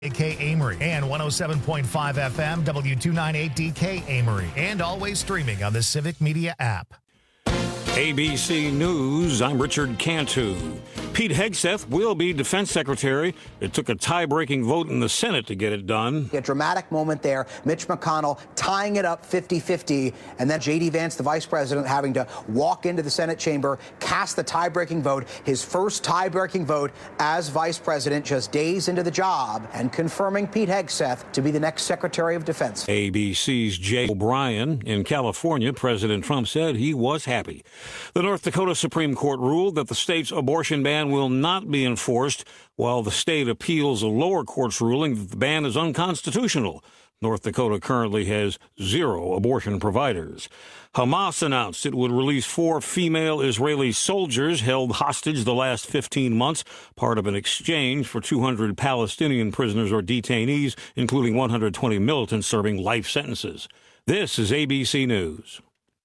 DK Amory and 107.5 FM W298DK Amory, and always streaming on the Civic Media app. ABC News, I'm Richard Cantu. Pete Hegseth will be defense secretary. It took a tie-breaking vote in the Senate to get it done. A dramatic moment there. Mitch McConnell tying it up 50-50, and then J.D. Vance, the vice president, having to walk into the Senate chamber, cast the tie-breaking vote, his first tie-breaking vote as vice president just days into the job, and confirming Pete Hegseth to be the next Secretary of Defense. ABC's Jay O'Brien. In California, President Trump said he was happy. The North Dakota Supreme Court ruled that the state's abortion ban will not be enforced, while the state appeals a lower court's ruling that the ban is unconstitutional. North Dakota currently has 0 abortion providers. Hamas announced it would release 4 female Israeli soldiers held hostage the last 15 months, part of an exchange for 200 Palestinian prisoners or detainees, including 120 militants serving life sentences. This is ABC News.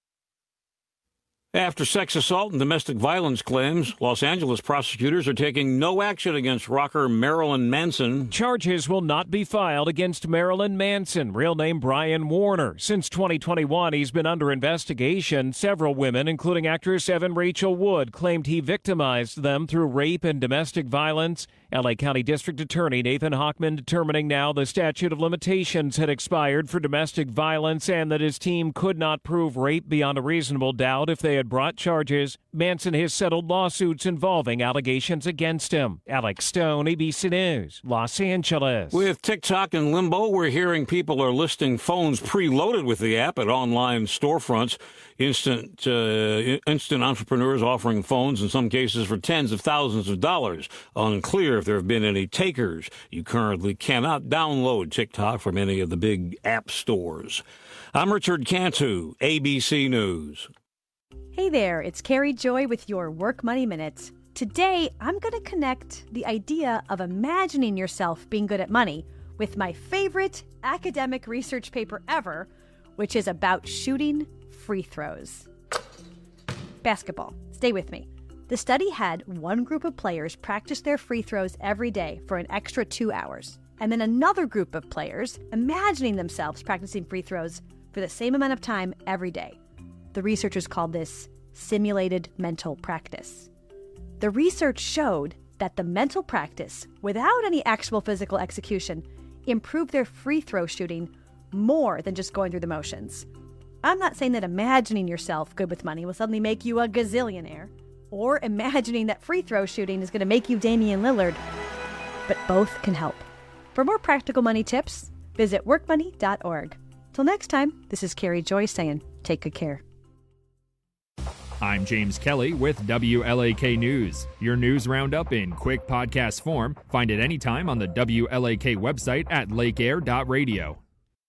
After sex assault and domestic violence claims, Los Angeles prosecutors are taking no action against rocker Marilyn Manson. Charges will not be filed against Marilyn Manson, real name Brian Warner. Since 2021, he's been under investigation. Several women, including actress Evan Rachel Wood, claimed he victimized them through rape and domestic violence. L.A. County District Attorney Nathan Hochman determining now the statute of limitations had expired for domestic violence and that his team could not prove rape beyond a reasonable doubt if they had brought charges. Manson has settled lawsuits involving allegations against him. Alex Stone, ABC News, Los Angeles. With TikTok in limbo, we're hearing people are listing phones preloaded with the app at online storefronts. Instant entrepreneurs offering phones, in some cases for tens of thousands of dollars. Unclear if there have been any takers. You currently cannot download TikTok from any of the big app stores. I'm Richard Cantu, ABC News. Hey there, it's Carrie Joy with your Work Money Minute. Today, I'm going to connect the idea of imagining yourself being good at money with my favorite academic research paper ever, which is about shooting free throws. Basketball. Stay with me. The study had one group of players practice their free throws every day for an extra 2 hours, and then another group of players imagining themselves practicing free throws for the same amount of time every day. The researchers called this simulated mental practice. The research showed that the mental practice, without any actual physical execution, improved their free throw shooting more than just going through the motions. I'm not saying that imagining yourself good with money will suddenly make you a gazillionaire, or imagining that free throw shooting is going to make you Damian Lillard, but both can help. For more practical money tips, visit workmoney.org. Till next time, this is Carrie Joy saying, take good care. I'm James Kelly with WLAK News. Your news roundup in quick podcast form. Find it anytime on the WLAK website at lakeair.radio.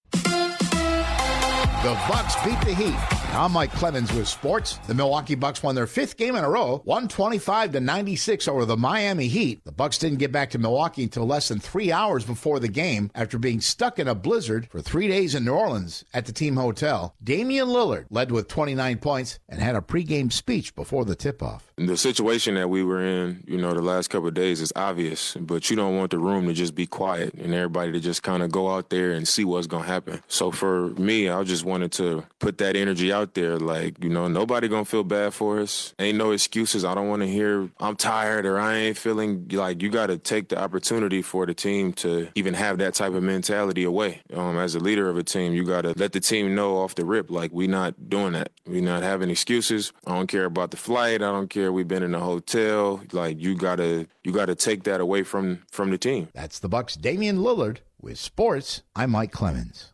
The Bucks beat the Heat. I'm Mike Clemens with sports. The Milwaukee Bucks won their 5th game in a row, 125-96 over the Miami Heat. The Bucks didn't get back to Milwaukee until less than 3 hours before the game after being stuck in a blizzard for 3 days in New Orleans at the team hotel. Damian Lillard led with 29 points and had a pregame speech before the tip-off. The situation that we were in, the last couple of days is obvious, but you don't want the room to just be quiet and everybody to just kind of go out there and see what's going to happen. So for me, I just wanted to put that energy out there. Like, nobody going to feel bad for us. Ain't no excuses. I don't want to hear I'm tired or I ain't feeling. Like, you got to take the opportunity for the team to even have that type of mentality away. As a leader of a team, you got to let the team know off the rip, like, we not doing that. We not having excuses. I don't care about the flight. I don't care. We've been in a hotel. Like, you gotta take that away from the team. That's the Bucks' Damian Lillard. With sports, I'm Mike Clemens.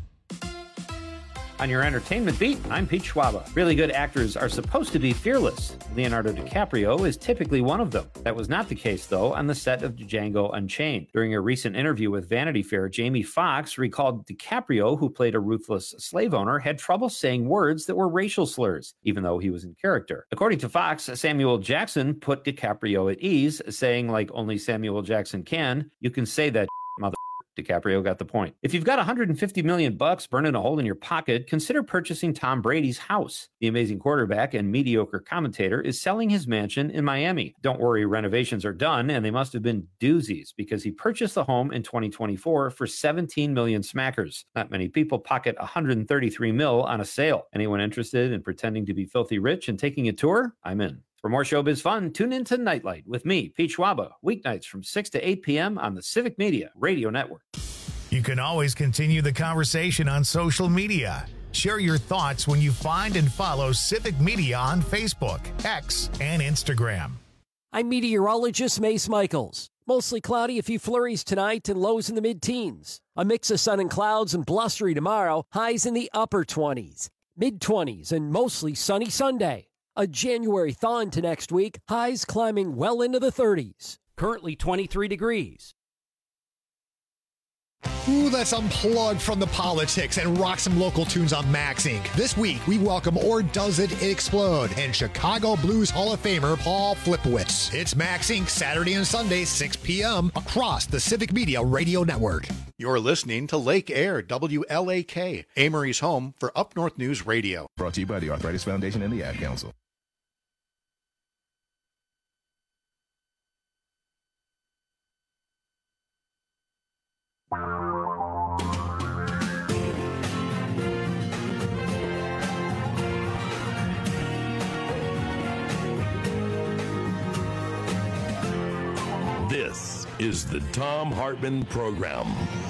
On your entertainment beat, I'm Pete Schwaba. Really good actors are supposed to be fearless. Leonardo DiCaprio is typically one of them. That was not the case, though, on the set of Django Unchained. During a recent interview with Vanity Fair, Jamie Foxx recalled DiCaprio, who played a ruthless slave owner, had trouble saying words that were racial slurs, even though he was in character. According to Fox, Samuel Jackson put DiCaprio at ease, saying, like only Samuel Jackson can, "You can say that, mother." DiCaprio got the point. If you've got $150 million burning a hole in your pocket, consider purchasing Tom Brady's house. The amazing quarterback and mediocre commentator is selling his mansion in Miami. Don't worry, renovations are done, and they must have been doozies because he purchased the home in 2024 for 17 million smackers. Not many people pocket 133 mil on a sale. Anyone interested in pretending to be filthy rich and taking a tour? I'm in. For more showbiz fun, tune in to Nightlight with me, Pete Schwaba, weeknights from 6 to 8 p.m. on the Civic Media Radio Network. You can always continue the conversation on social media. Share your thoughts when you find and follow Civic Media on Facebook, X, and Instagram. I'm meteorologist Mace Michaels. Mostly cloudy, a few flurries tonight and lows in the mid-teens. A mix of sun and clouds and blustery tomorrow, highs in the upper 20s, mid-20s, and mostly sunny Sunday. A January thaw into next week, highs climbing well into the 30s. Currently 23 degrees. Ooh, let's unplug from the politics and rock some local tunes on Max Inc. This week, we welcome Or Does It Explode and Chicago Blues Hall of Famer Paul Flipowitz. It's Max Inc. Saturday and Sunday, 6 p.m. across the Civic Media Radio Network. You're listening to Lake Air, WLAK, Amory's home for Up North News Radio. Brought to you by the Arthritis Foundation and the Ad Council. This is the Thom Hartmann Program.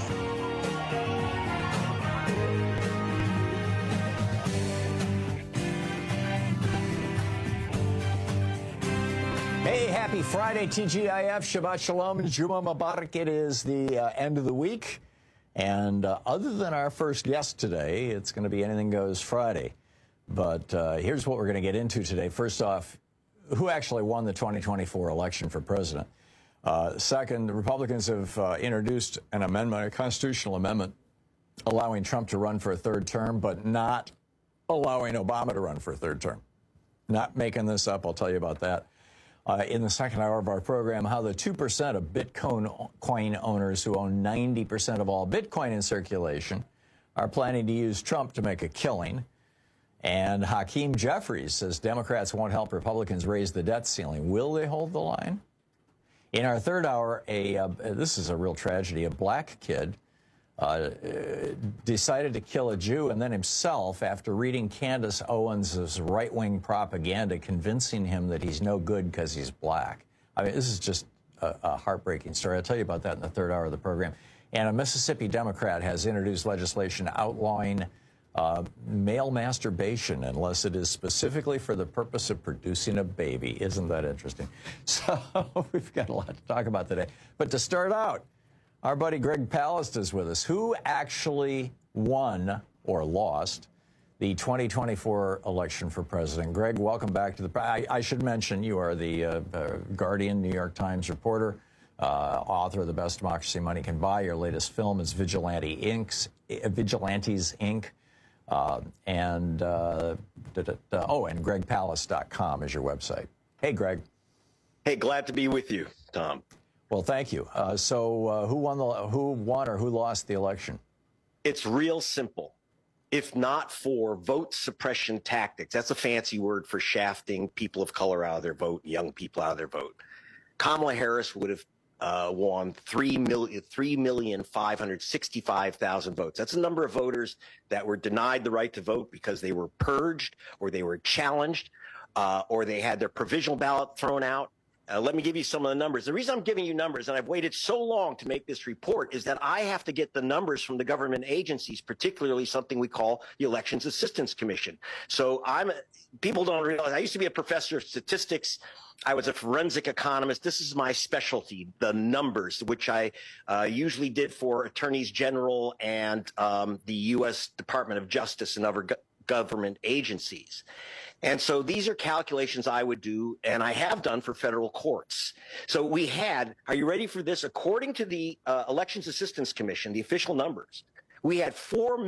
Hey, happy Friday, TGIF, Shabbat Shalom, Juma Mubarak. It is the end of the week. And other than our first guest today, it's going to be Anything Goes Friday. But here's what we're going to get into today. First off, who actually won the 2024 election for president? Second, the Republicans have introduced an amendment, a constitutional amendment, allowing Trump to run for a third term, but not allowing Obama to run for a third term. Not making this up. I'll tell you about that. In the second hour of our program, how the 2% of Bitcoin owners who own 90% of all Bitcoin in circulation are planning to use Trump to make a killing. And Hakeem Jeffries says Democrats won't help Republicans raise the debt ceiling. Will they hold the line? In our third hour, this is a real tragedy. A black kid decided to kill a Jew and then himself after reading Candace Owens' right-wing propaganda, convincing him that he's no good because he's black. I mean, this is just a heartbreaking story. I'll tell you about that in the third hour of the program. And a Mississippi Democrat has introduced legislation outlawing male masturbation unless it is specifically for the purpose of producing a baby. Isn't that interesting? So we've got a lot to talk about today. But to start out, our buddy Greg Palast is with us. Who actually won or lost the 2024 election for president? Greg, welcome back to the... I should mention you are the Guardian, New York Times reporter, author of The Best Democracy Money Can Buy. Your latest film is Vigilantes, Inc. And GregPalast.com is your website. Hey, Greg. Hey, glad to be with you, Tom. Well, thank you. So who won or who lost the election? It's real simple. If not for vote suppression tactics, that's a fancy word for shafting people of color out of their vote, young people out of their vote, Kamala Harris would have won 3,565,000 votes. That's the number of voters that were denied the right to vote because they were purged or they were challenged or they had their provisional ballot thrown out. Let me give you some of the numbers. The reason I'm giving you numbers, and I've waited so long to make this report, is that I have to get the numbers from the government agencies, particularly something we call the Elections Assistance Commission. So people don't realize, I used to be a professor of statistics. I was a forensic economist. This is my specialty, the numbers, which I usually did for attorneys general and the U.S. Department of Justice and other government agencies. And so these are calculations I would do, and I have done for federal courts. So we had, are you ready for this? According to the Elections Assistance Commission, the official numbers, we had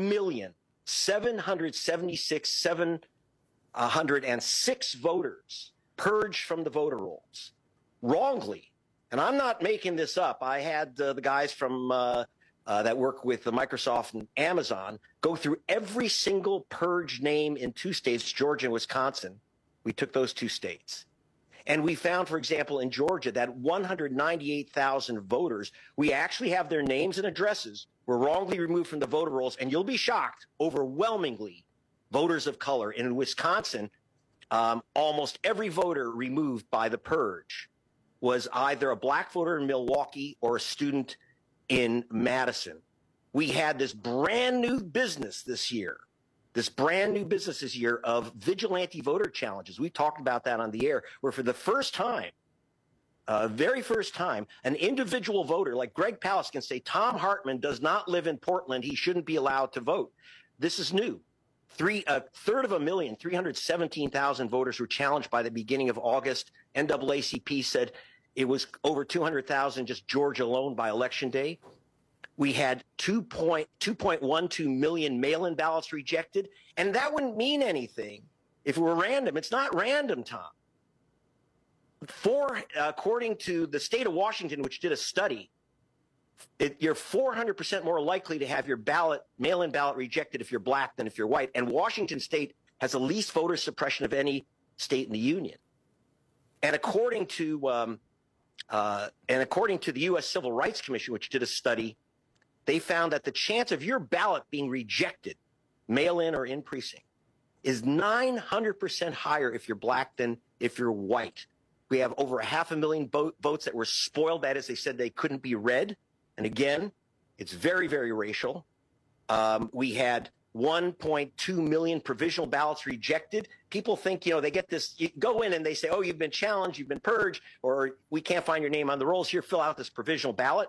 4,776,706 voters purged from the voter rolls wrongly. And I'm not making this up. I had the guys from that work with the Microsoft and Amazon go through every single purged name in 2 states, Georgia and Wisconsin. We took those 2 states. And we found, for example, in Georgia, that 198,000 voters, we actually have their names and addresses were wrongly removed from the voter rolls. And you'll be shocked, overwhelmingly, voters of color. And in Wisconsin, almost every voter removed by the purge was either a black voter in Milwaukee or a student in Madison. We had this brand new business this year of vigilante voter challenges. We talked about that on the air, where for the first time, very first time, an individual voter like Greg Palast can say, Thom Hartmann does not live in Portland. He shouldn't be allowed to vote. This is new. A third of a million, 317,000 voters were challenged by the beginning of August. NAACP said it was over 200,000 just Georgia alone by Election Day. We had 2.12 million mail-in ballots rejected, and that wouldn't mean anything if it were random. It's not random, Tom. According to the state of Washington, which did a study, you're 400% more likely to have your mail-in ballot rejected if you're black than if you're white. And Washington State has the least voter suppression of any state in the union. And according to the U.S. Civil Rights Commission, which did a study, they found that the chance of your ballot being rejected, mail-in or in precinct, is 900% higher if you're black than if you're white. We have over 500,000 votes that were spoiled. That is, they said they couldn't be read. And again, it's very, very racial. We had 1.2 million provisional ballots rejected. People think, they get this, you go in and they say, oh, you've been challenged, you've been purged, or we can't find your name on the rolls. Here, fill out this provisional ballot.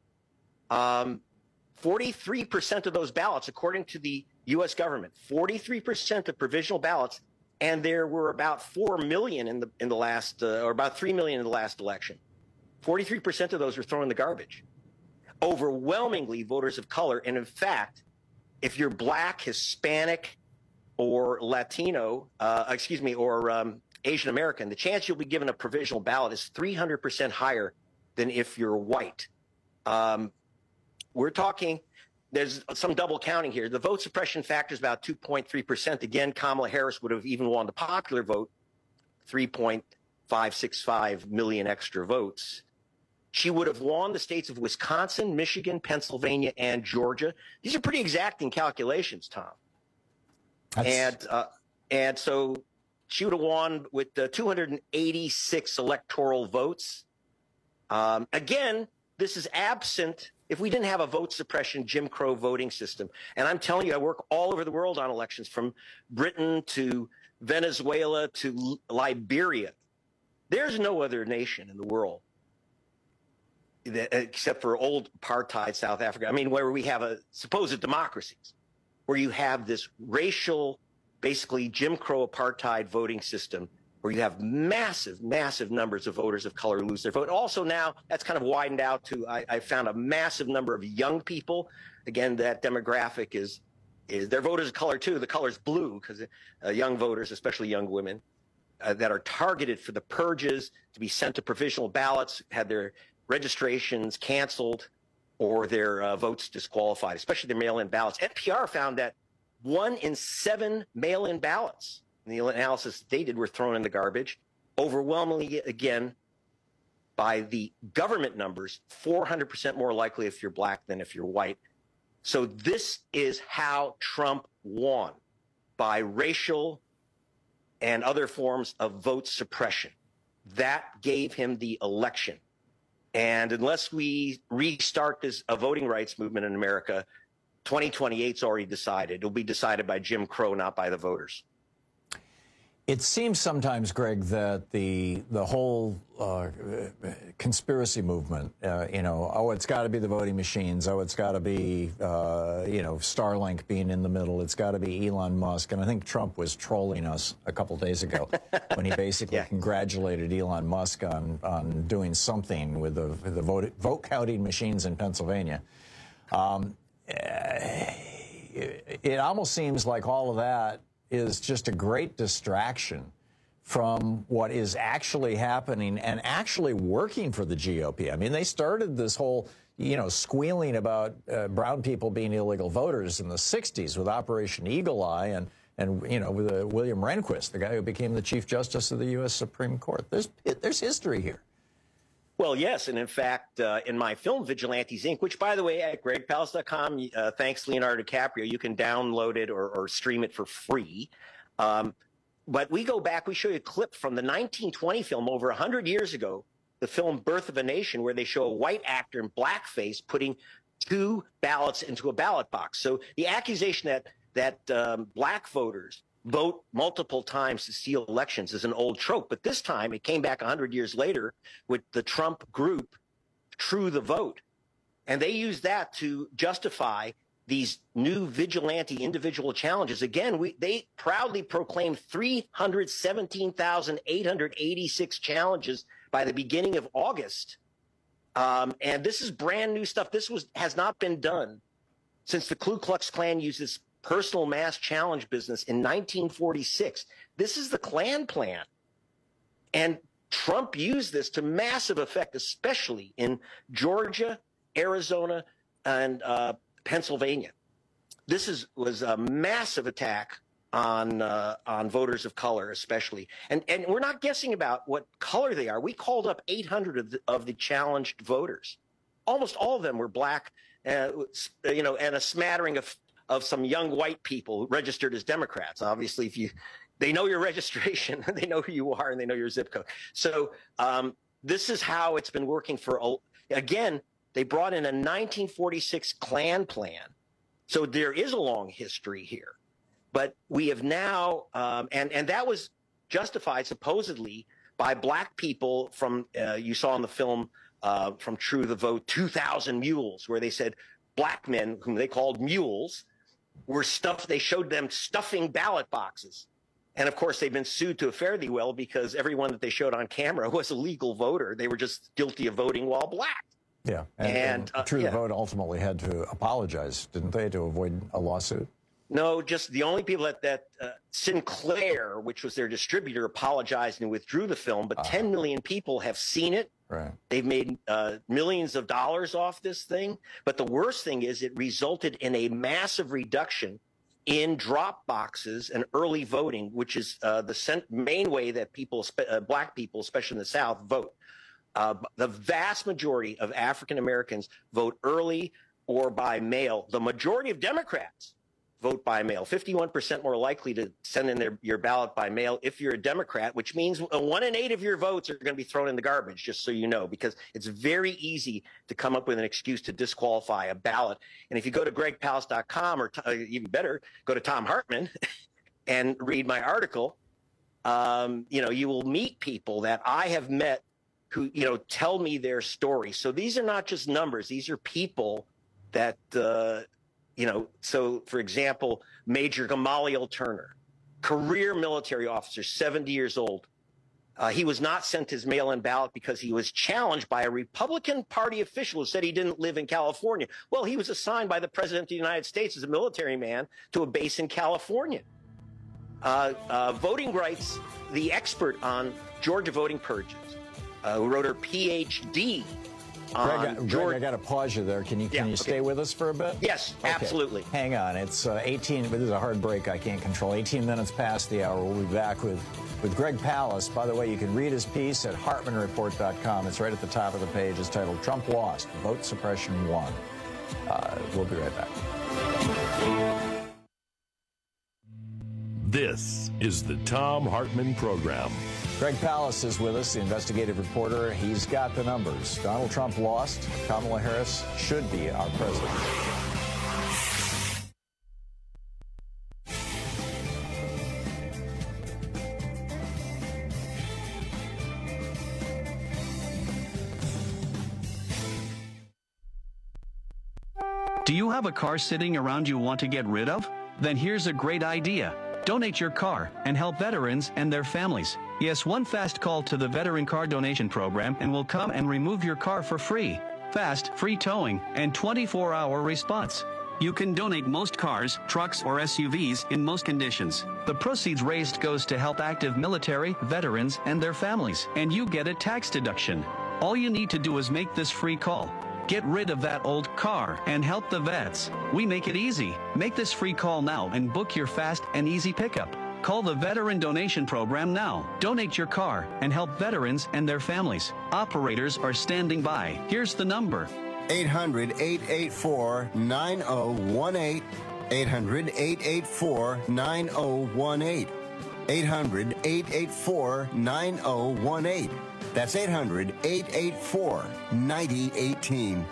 43% of those ballots, according to the U.S. government, 43% of provisional ballots, and there were about 4 million in the last, or about 3 million in the last election. 43% of those were thrown in the garbage. Overwhelmingly voters of color, and in fact, if you're black, Hispanic, or Latino, or Asian American, the chance you'll be given a provisional ballot is 300% higher than if you're white. We're talking, there's some double counting here. The vote suppression factor is about 2.3%. Again, Kamala Harris would have even won the popular vote, 3.565 million extra votes. She would have won the states of Wisconsin, Michigan, Pennsylvania, and Georgia. These are pretty exacting calculations, Tom. And so she would have won with 286 electoral votes. Again, this is absent if we didn't have a vote suppression Jim Crow voting system. And I'm telling you, I work all over the world on elections, from Britain to Venezuela to Liberia. There's no other nation in the world except for old apartheid South Africa, where we have a supposed democracies, where you have this racial, basically Jim Crow apartheid voting system, where you have massive, massive numbers of voters of color lose their vote. Also now, that's kind of widened out to, I found a massive number of young people. Again, that demographic is they're voters of color too. The color's blue because young voters, especially young women, that are targeted for the purges, to be sent to provisional ballots, had their registrations canceled or their votes disqualified, especially their mail-in ballots. NPR found that 1 in 7 mail-in ballots in the analysis they did were thrown in the garbage. Overwhelmingly, again, by the government numbers, 400% more likely if you're black than if you're white. So this is how Trump won, by racial and other forms of vote suppression. That gave him the election. And unless we restart this voting rights movement in America, 2028's already decided. It'll be decided by Jim Crow, not by the voters. It seems sometimes, Greg, that the whole conspiracy movement, it's got to be the voting machines. It's got to be, Starlink being in the middle. It's got to be Elon Musk. And I think Trump was trolling us a couple days ago when he basically congratulated Elon Musk on doing something with the vote counting machines in Pennsylvania. It almost seems like all of that is just a great distraction from what is actually happening and actually working for the GOP. They started this whole squealing about brown people being illegal voters in the 60s with Operation Eagle Eye and with William Rehnquist, the guy who became the Chief Justice of the U.S. Supreme Court. There's history here. Well, yes, and in fact, in my film Vigilantes Inc., which, by the way, at gregpalast.com, thanks Leonardo DiCaprio, you can download it or stream it for free. But we go back, we show you a clip from the 1920 film over 100 years ago, the film Birth of a Nation, where they show a white actor in blackface putting 2 ballots into a ballot box. So the accusation that black voters vote multiple times to steal elections is an old trope. But this time it came back 100 years later with the Trump group, True the Vote. And they used that to justify these new vigilante individual challenges. Again, they proudly proclaimed 317,886 challenges by the beginning of August. And this is brand new stuff. This has not been done since the Ku Klux Klan used this personal mass challenge business in 1946. This is the Klan plan. And Trump used this to massive effect, especially in Georgia, Arizona, and Pennsylvania. This was a massive attack on voters of color, especially. And we're not guessing about what color they are. We called up 800 of the challenged voters. Almost all of them were black, and a smattering of some young white people registered as Democrats. Obviously, they know your registration, they know who you are, and they know your zip code. So this is how it's been working again, they brought in a 1946 Klan plan. So there is a long history here. But we have now, and that was justified supposedly by black people from, you saw in the film from True the Vote, 2,000 Mules, where they said black men, whom they called mules, were they showed them stuffing ballot boxes. And of course, they've been sued to a fare thee well because everyone that they showed on camera was a legal voter. They were just guilty of voting while black. Yeah. And True the Vote ultimately had to apologize, didn't they, to avoid a lawsuit? No, just the only people that Sinclair, which was their distributor, apologized and withdrew the film. But 10 million people have seen it. Right. They've made millions of dollars off this thing. But the worst thing is it resulted in a massive reduction in drop boxes and early voting, which is the main way that black people, especially in the South, vote. The vast majority of African Americans vote early or by mail. The majority of Democrats vote by mail. 51% more likely to send in your ballot by mail if you're a Democrat, which means 1 in 8 of your votes are going to be thrown in the garbage, just so you know, because it's very easy to come up with an excuse to disqualify a ballot. And if you go to gregpalast.com, or even better, go to Tom Hartman and read my article, you will meet people that I have met who, tell me their story. So these are not just numbers. These are people that, so for example, Major Gamaliel Turner, career military officer, 70 years old. He was not sent his mail-in ballot because he was challenged by a Republican Party official who said he didn't live in California. Well, he was assigned by the President of the United States as a military man to a base in California. Voting rights, the expert on Georgia voting purges, who wrote her PhD on Greg, I got to pause you there. Can you stay with us for a bit? Yes, okay. Absolutely. Hang on. It's 18, but this is a hard break I can't control. 18 minutes past the hour. We'll be back with Greg Palast. By the way, you can read his piece at HartmanReport.com. It's right at the top of the page. It's titled Trump Lost, Vote Suppression Won. We'll be right back. This is the Thom Hartmann Program. Greg Palast is with us, the investigative reporter. He's got the numbers. Donald Trump lost. Kamala Harris should be our president. Do you have a car sitting around you want to get rid of? Then here's a great idea. Donate your car and help veterans and their families. Yes, one fast call to the Veteran Car Donation Program and we'll come and remove your car for free. Fast, free towing, and 24-hour response. You can donate most cars, trucks, or SUVs in most conditions. The proceeds raised goes to help active military, veterans, and their families, and you get a tax deduction. All you need to do is make this free call. Get rid of that old car and help the vets. We make it easy. Make this free call now and book your fast and easy pickup. Call the Veteran Donation Program now. Donate your car and help veterans and their families. Operators are standing by. Here's the number. 800-884-9018. 800-884-9018. 800-884-9018. That's 800-884-9018.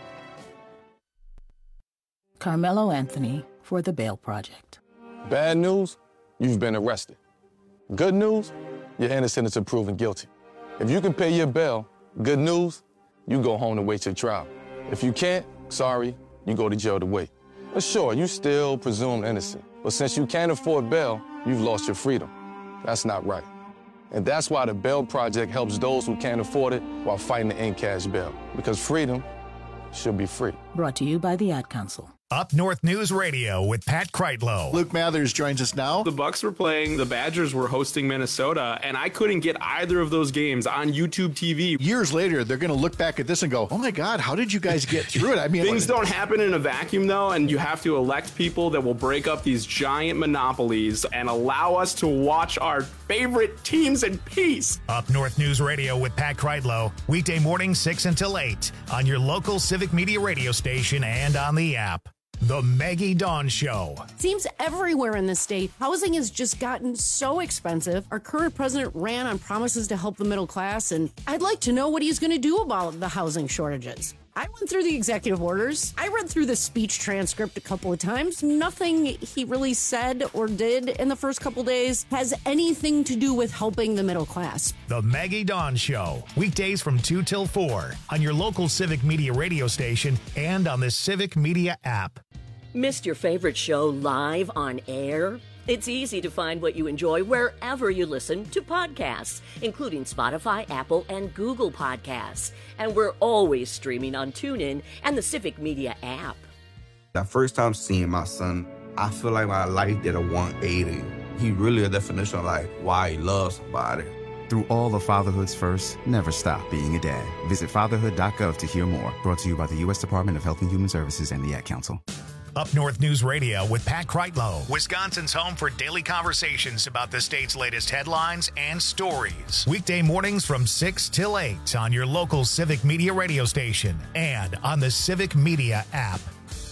Carmelo Anthony for the Bail Project. Bad news, you've been arrested. Good news, you're innocent until proven guilty. If you can pay your bail, good news, you go home to wait your trial. If you can't, sorry, you go to jail to wait. But sure, you still presumed innocent. But since you can't afford bail, you've lost your freedom. That's not right. And that's why the Bail Project helps those who can't afford it while fighting to end cash bail. Because freedom should be free. Brought to you by the Ad Council. Up North News Radio with Pat Kreitlow. Luke Mathers joins us now. The Bucks were playing, the Badgers were hosting Minnesota, and I couldn't get either of those games on YouTube TV. Years later, they're going to look back at this and go, oh my God, how did you guys get through it? I mean, things don't happen in a vacuum, though, and you have to elect people that will break up these giant monopolies and allow us to watch our favorite teams in peace. Up North News Radio with Pat Kreitlow, weekday mornings 6 until 8 on your local Civic Media radio station and on the app. The Maggie Dawn Show. Seems everywhere in the state, housing has just gotten so expensive. Our current president ran on promises to help the middle class, and I'd like to know what he's going to do about the housing shortages. I went through the executive orders. I read through the speech transcript a couple of times. Nothing he really said or did in the first couple days has anything to do with helping the middle class. The Maggie Dawn Show. Weekdays from 2 till 4 on your local Civic Media radio station and on the Civic Media app. Missed your favorite show live on air? It's easy to find what you enjoy wherever you listen to podcasts, including Spotify, Apple, and Google Podcasts. And we're always streaming on TuneIn and the Civic Media app. The first time seeing my son, I feel like my life did a 180. He really a definition of like why he loves somebody. Through all of Fatherhood's first, never stop being a dad. Visit fatherhood.gov to hear more. Brought to you by the U.S. Department of Health and Human Services and the Ad Council. Up North News Radio with Pat Kreitlow, Wisconsin's home for daily conversations about the state's latest headlines and stories. Weekday mornings from 6 till 8 on your local Civic Media radio station and on the Civic Media app.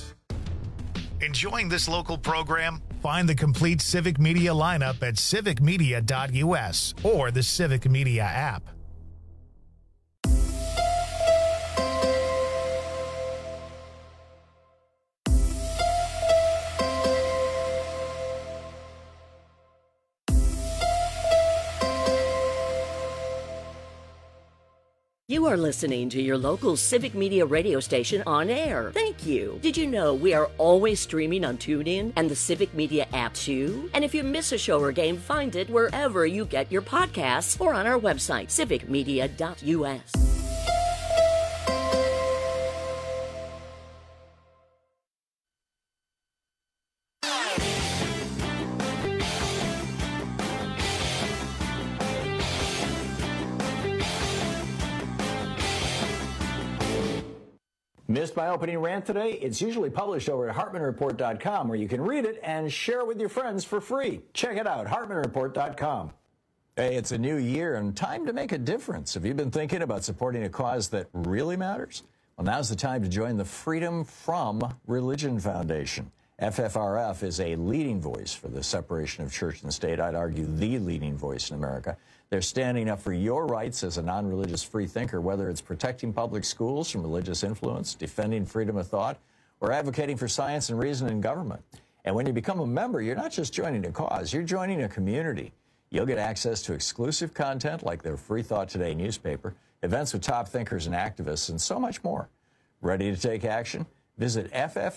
Enjoying this local program? Find the complete Civic Media lineup at civicmedia.us or the Civic Media app. You are listening to your local Civic Media radio station on air. Thank you. Did you know we are always streaming on TuneIn and the Civic Media app too? And if you miss a show or game, find it wherever you get your podcasts or on our website, civicmedia.us. Missed my opening rant today? It's usually published over at HartmanReport.com, where you can read it and share it with your friends for free. Check it out, HartmanReport.com. Hey, it's a new year and time to make a difference. Have you been thinking about supporting a cause that really matters? Well, now's the time to join the Freedom From Religion Foundation. FFRF is a leading voice for the separation of church and state. I'd argue the leading voice in America. They're standing up for your rights as a non-religious free thinker, whether it's protecting public schools from religious influence, defending freedom of thought, or advocating for science and reason in government. And when you become a member, you're not just joining a cause, you're joining a community. You'll get access to exclusive content like their Free Thought Today newspaper, events with top thinkers and activists, and so much more. Ready to take action? Visit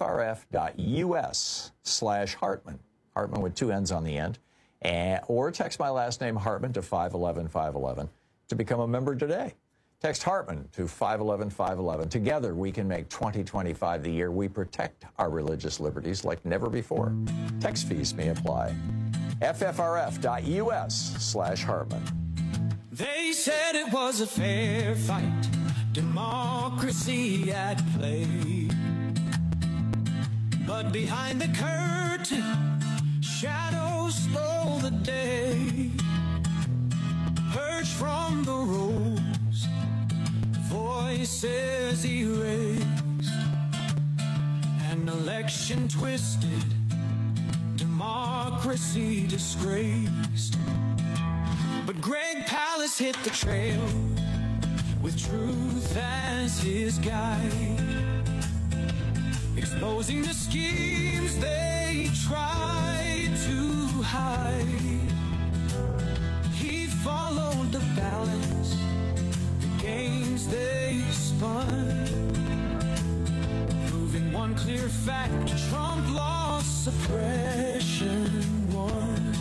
ffrf.us/Hartman, Hartman with two N's on the end, or text my last name Hartman to 511-511 to become a member today. Text Hartman to 511-511. Together, we can make 2025 the year we protect our religious liberties like never before. Text fees may apply. ffrf.us/Hartman. They said it was a fair fight, democracy at play. But behind the curtain, shadows stole the day. Purged from the rolls, voices erased. An election twisted, democracy disgraced. But Greg Palast hit the trail with truth as his guide, exposing the schemes they tried to hide. He followed the balance, the games they spun, proving one clear fact: Trump lost, suppression won.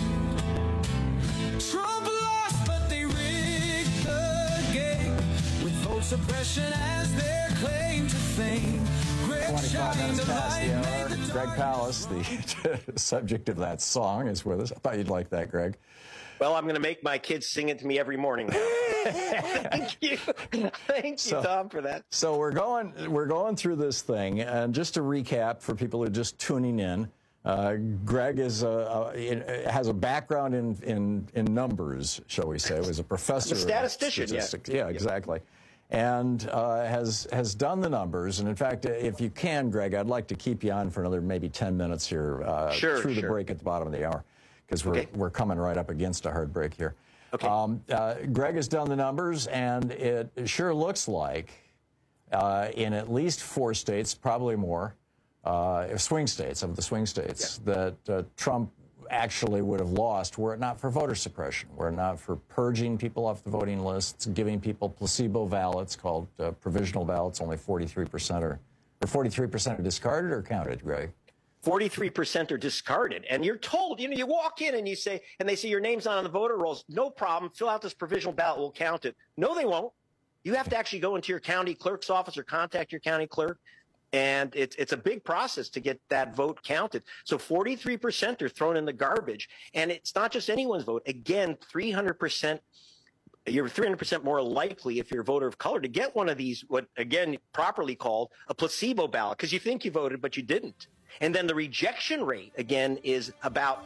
Trump lost, but they rigged the game with vote suppression as their claim to fame. 25 minutes past the hour. Greg Palast, the subject of that song, is with us. I thought you'd like that, Greg. Well, I'm going to make my kids sing it to me every morning now. Thank you. Thank you, Tom, for that. So we're going through this thing, and just to recap for people who are just tuning in, Greg has a background in numbers, shall we say. He was a professor. I'm a statistician, yeah, exactly. And has done the numbers. And in fact, if you can, Greg, I'd like to keep you on for another maybe 10 minutes here through the break at the bottom of the hour, because we're coming right up against a hard break here. Okay. Greg has done the numbers, and it sure looks like in at least 4 states, probably more, swing states, that Trump actually would have lost were it not for voter suppression, were it not for purging people off the voting lists, giving people placebo ballots called provisional ballots. Only 43% or 43% are discarded or counted, Greg? 43% are discarded. And you're told, you walk in and you say, and they say your name's not on the voter rolls. No problem. Fill out this provisional ballot. We'll count it. No, they won't. You have to actually go into your county clerk's office or contact your county clerk. And it's a big process to get that vote counted. So 43% are thrown in the garbage. And it's not just anyone's vote. Again, 300%. You're 300% more likely, if you're a voter of color, to get one of these, what, again, properly called a placebo ballot, because you think you voted, but you didn't. And then the rejection rate, again, is about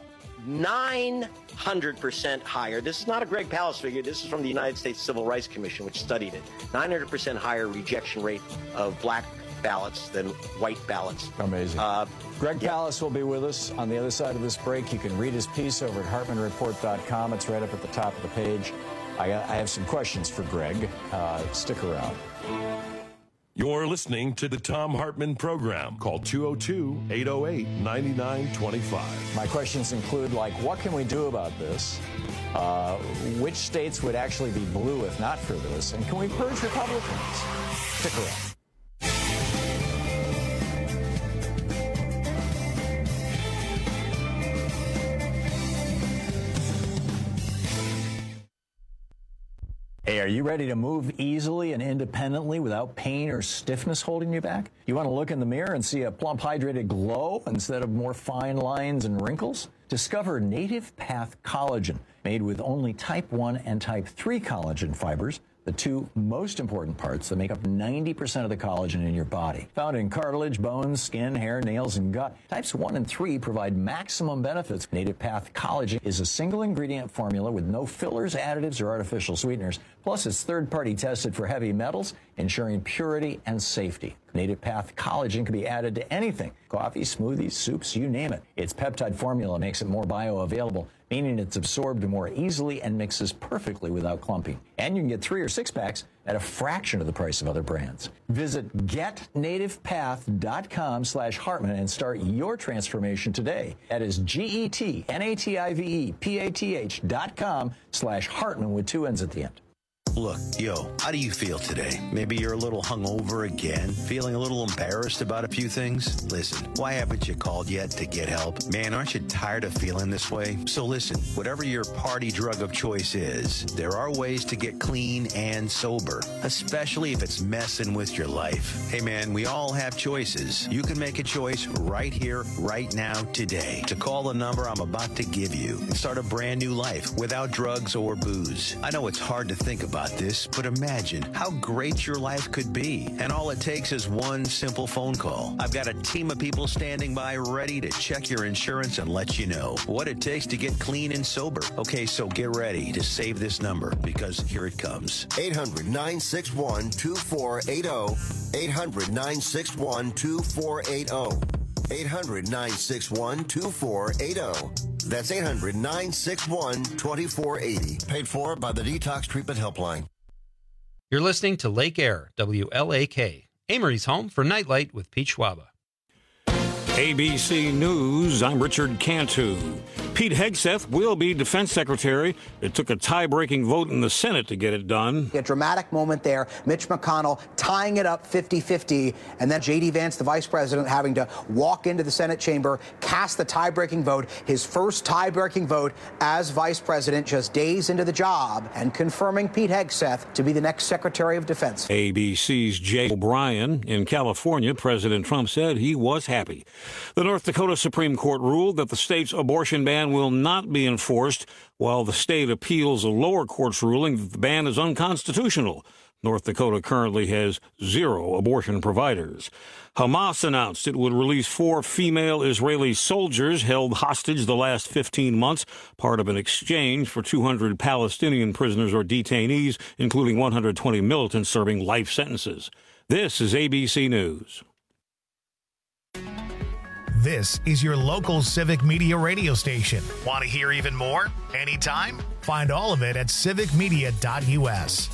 900% higher. This is not a Greg Palast figure. This is from the United States Civil Rights Commission, which studied it. 900% higher rejection rate of black ballots than white ballots. Amazing. Greg Palast will be with us on the other side of this break. You can read his piece over at HartmanReport.com. It's right up at the top of the page. I have some questions for Greg. Stick around. You're listening to the Thom Hartmann Program. Call 202-808-9925. My questions include, like, what can we do about this? Which states would actually be blue if not for this? And can we purge Republicans? Stick around. Hey, are you ready to move easily and independently without pain or stiffness holding you back? You want to look in the mirror and see a plump, hydrated glow instead of more fine lines and wrinkles? Discover Native Path Collagen, made with only type 1 and type 3 collagen fibers, the two most important parts that make up 90% of the collagen in your body. Found in cartilage, bones, skin, hair, nails, and gut, types 1 and 3 provide maximum benefits. Native Path Collagen is a single ingredient formula with no fillers, additives, or artificial sweeteners. Plus, it's third-party tested for heavy metals, ensuring purity and safety. Native Path Collagen can be added to anything: coffee, smoothies, soups, you name it. Its peptide formula makes it more bioavailable, meaning it's absorbed more easily and mixes perfectly without clumping. And you can get 3 or 6 packs at a fraction of the price of other brands. Visit getnativepath.com/Hartman and start your transformation today. That is GETNATIVEPATH.com/Hartman with 2 N's at the end. Look, how do you feel today? Maybe you're a little hungover again, feeling a little embarrassed about a few things? Listen, why haven't you called yet to get help? Man, aren't you tired of feeling this way? So listen, whatever your party drug of choice is, there are ways to get clean and sober, especially if it's messing with your life. Hey man, we all have choices. You can make a choice right here, right now, today, to call the number I'm about to give you and start a brand new life without drugs or booze. I know it's hard to think about, about this, but imagine how great your life could be. And all it takes is one simple phone call. I've got a team of people standing by ready to check your insurance and let you know what it takes to get clean and sober. Okay, so get ready to save this number because here it comes. 800-961-2480. 800-961-2480. 800-961-2480. That's 800-961-2480. Paid for by the Detox Treatment Helpline. You're listening to Lake Air, WLAK, Amory's home for Nightlight with Pete Schwaba. ABC News, I'm Richard Cantu. Pete Hegseth will be defense secretary. It took a tie-breaking vote in the Senate to get it done. A dramatic moment there. Mitch McConnell tying it up 50-50, and then J.D. Vance, the vice president, having to walk into the Senate chamber, cast the tie-breaking vote, his first tie-breaking vote as vice president just days into the job, and confirming Pete Hegseth to be the next Secretary of Defense. ABC's Jay O'Brien. In California, President Trump said he was happy. The North Dakota Supreme Court ruled that the state's abortion ban will not be enforced, while the state appeals a lower court's ruling that the ban is unconstitutional. North Dakota currently has 0 abortion providers. Hamas announced it would release 4 female Israeli soldiers held hostage the last 15 months, part of an exchange for 200 Palestinian prisoners or detainees, including 120 militants serving life sentences. This is ABC News. This is your local Civic Media radio station. Want to hear even more? Anytime? Find all of it at civicmedia.us.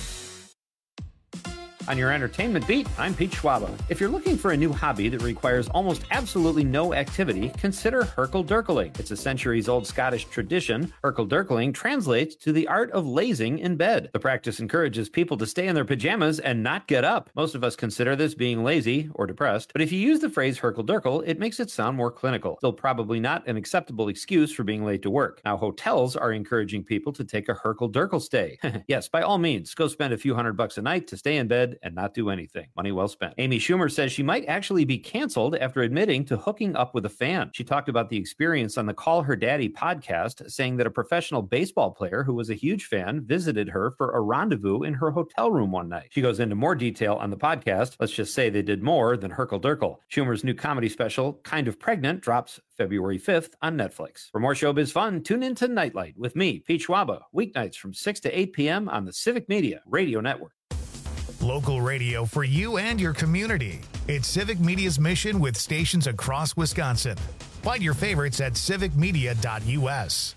On your entertainment beat, I'm Pete Schwaba. If you're looking for a new hobby that requires almost absolutely no activity, consider Herkel-Durkeling. It's a centuries-old Scottish tradition. Herkel-Durkeling translates to the art of lazing in bed. The practice encourages people to stay in their pajamas and not get up. Most of us consider this being lazy or depressed, but if you use the phrase Herkel-Durkel, it makes it sound more clinical. Still probably not an acceptable excuse for being late to work. Now, hotels are encouraging people to take a Herkel-Durkel stay. Yes, by all means, go spend a few $100 a night to stay in bed and not do anything. Money well spent. Amy Schumer says she might actually be canceled after admitting to hooking up with a fan. She talked about the experience on the Call Her Daddy podcast, saying that a professional baseball player who was a huge fan visited her for a rendezvous in her hotel room one night. She goes into more detail on the podcast. Let's just say they did more than Herkel-Durkel. Schumer's new comedy special, Kind of Pregnant, drops February 5th on Netflix. For more showbiz fun, tune in to Nightlight with me, Pete Schwaba, weeknights from 6 to 8 p.m. on the Civic Media Radio Network. Local radio for you and your community. It's Civic Media's mission with stations across Wisconsin. Find your favorites at civicmedia.us.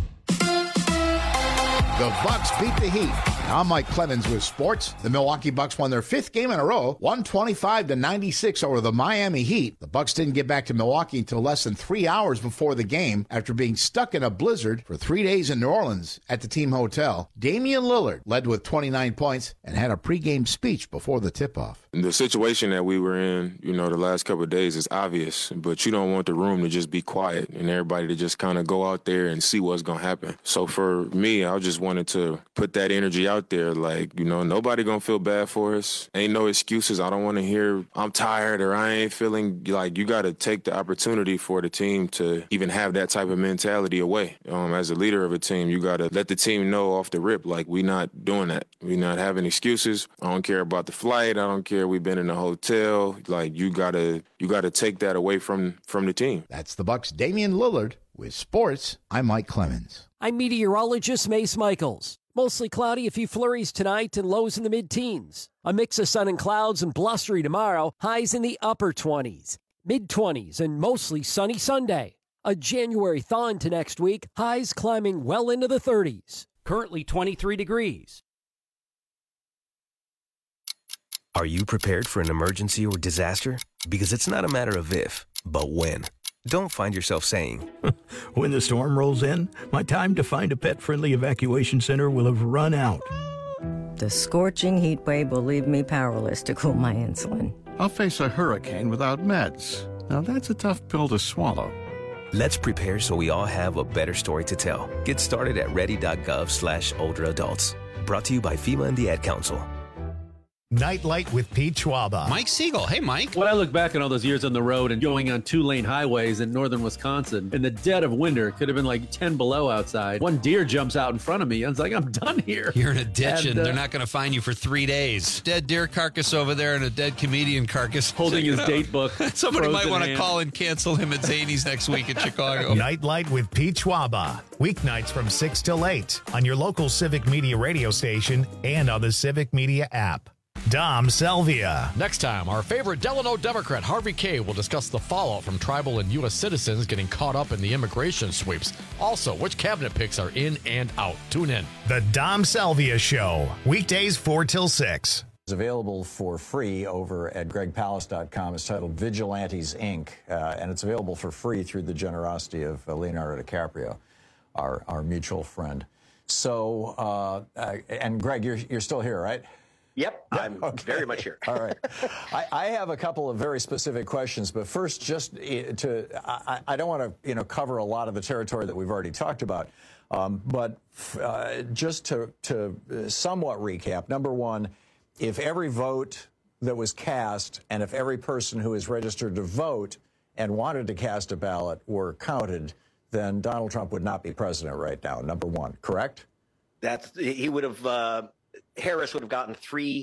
The Bucks beat the Heat. I'm Mike Clemens with sports. The Milwaukee Bucks won their 5th game in a row, 125-96 over the Miami Heat. The Bucks didn't get back to Milwaukee until less than 3 hours before the game after being stuck in a blizzard for 3 days in New Orleans at the team hotel. Damian Lillard led with 29 points and had a pregame speech before the tip-off. The situation that we were in, the last couple of days is obvious, but you don't want the room to just be quiet and everybody to just kind of go out there and see what's going to happen. So for me, I just wanted to put that energy out there, nobody gonna feel bad for us. Ain't no excuses. I don't want to hear I'm tired or I ain't feeling. You got to take the opportunity for the team to even have that type of mentality away. As a leader of a team, you got to let the team know off the rip, we not doing that. We not having excuses. I don't care about the flight. I don't care we've been in a hotel. You gotta take that away from the team. That's the Bucks' Damian Lillard. With sports, I'm Mike Clemens. I'm meteorologist Mace Michaels. Mostly cloudy, a few flurries tonight and lows in the mid-teens. A mix of sun and clouds and blustery tomorrow, highs in the upper 20s. Mid-20s and mostly sunny Sunday. A January thaw into next week, highs climbing well into the 30s. Currently 23 degrees. Are you prepared for an emergency or disaster? Because it's not a matter of if, but when. Don't find yourself saying, when the storm rolls in, my time to find a pet-friendly evacuation center will have run out. The scorching heat wave will leave me powerless to cool my insulin. I'll face a hurricane without meds. Now that's a tough pill to swallow. Let's prepare so we all have a better story to tell. Get started at ready.gov/older adults. Brought to you by FEMA and the Ad Council. Nightlight with Pete Schwaba. Mike Siegel. Hey, Mike. When I look back on all those years on the road and going on 2-lane highways in northern Wisconsin, in the dead of winter, it could have been like 10 below outside. One deer jumps out in front of me. I was like, I'm done here. You're in a ditch and they're not going to find you for 3 days. Dead deer carcass over there and a dead comedian carcass. Holding his date book. Somebody might want to call and cancel him at Zany's next week in Chicago. Nightlight with Pete Schwaba. Weeknights from 6 till 8 on your local Civic Media radio station and on the Civic Media app. Dom Salvia. Next time, our favorite Delano Democrat, Harvey Kaye, will discuss the fallout from tribal and U.S. citizens getting caught up in the immigration sweeps. Also, which cabinet picks are in and out. Tune in. The Dom Salvia Show. Weekdays 4 till 6. It's available for free over at gregpalast.com. It's titled Vigilantes, Inc., and it's available for free through the generosity of Leonardo DiCaprio, our mutual friend. So, and Greg, you're still here, right? Yep, I'm very much here. All right. I have a couple of very specific questions, but first, just I don't want to cover a lot of the territory that we've already talked about, but just to somewhat recap. Number one, if every vote that was cast and if every person who is registered to vote and wanted to cast a ballot were counted, then Donald Trump would not be president right now. Number one, correct? He would have. Harris would have gotten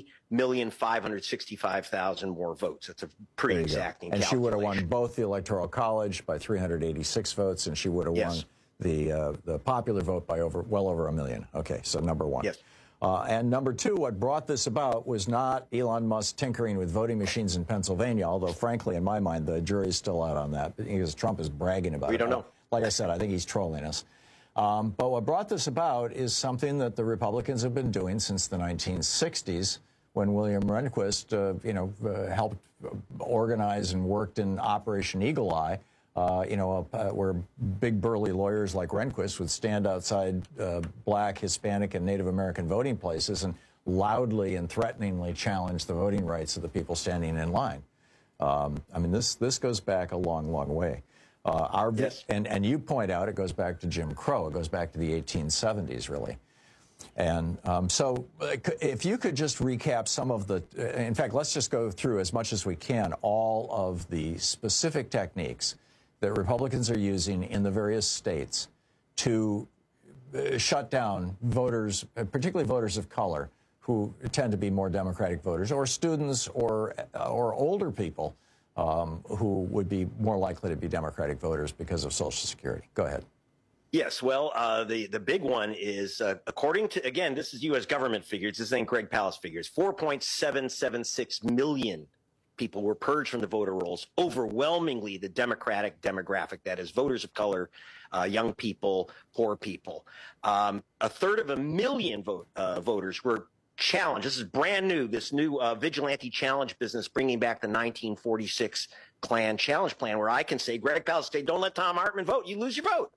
3,565,000 more votes. That's a pretty exacting calculation. And she would have won both the Electoral College by 386 votes, and she would have won the popular vote by well over 1 million. Okay, so number one. Yes. And number two, what brought this about was not Elon Musk tinkering with voting machines in Pennsylvania, although, frankly, in my mind, the jury's still out on that because Trump is bragging about it. We don't know. Like I said, I think he's trolling us. But what brought this about is something that the Republicans have been doing since the 1960s, when William Rehnquist, helped organize and worked in Operation Eagle Eye, where big burly lawyers like Rehnquist would stand outside Black, Hispanic, and Native American voting places and loudly and threateningly challenge the voting rights of the people standing in line. This goes back a long, long way. And you point out it goes back to Jim Crow. It goes back to the 1870s, really. And so if you could just recap some of the, in fact, let's just go through as much as we can all of the specific techniques that Republicans are using in the various states to shut down voters, particularly voters of color, who tend to be more Democratic voters, or students or older people who would be more likely to be Democratic voters because of Social Security. Go ahead. Yes, well, the big one is, according to, again, this is U.S. government figures, this ain't Greg Palast figures, 4.776 million people were purged from the voter rolls, overwhelmingly the Democratic demographic, that is voters of color, young people, poor people. 1/3 of voters were challenged. This is brand new, this new vigilante challenge business, bringing back the 1946 Klan challenge plan, where I can say, Greg Palast, don't let Thom Hartmann vote, you lose your vote.